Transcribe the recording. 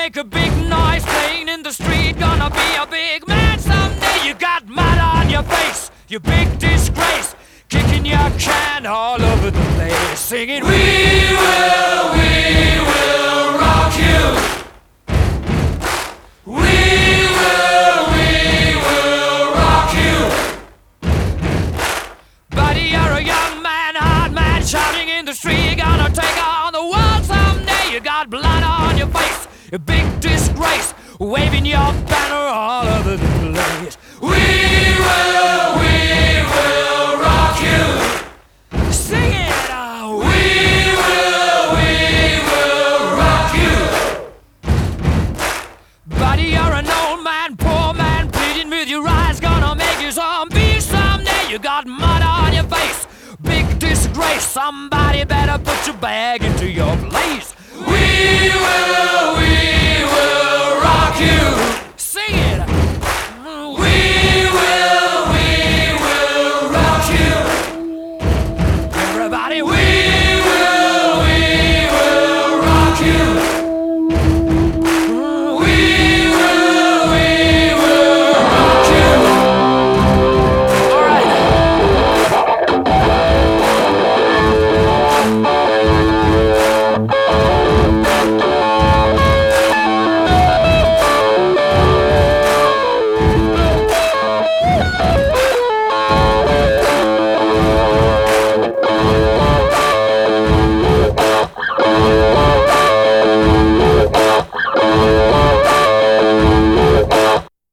make a big noise playing in the street. Gonna be a big man someday. You got mud on your face, you big disgrace. Kicking your can all over the place, singing, we will rock you. We will rock you. Buddy, you're a young man, hard man, shouting in the street. You're gonna take on the world someday. You got blood on your face, a big disgrace, waving your banner all over the place. We will rock you. Sing it! We will rock you. Buddy, you're an old man, poor man, pleading with your eyes. Gonna make you zombie someday. You got mud on your face, big disgrace. Somebody better put your bag into your place. We will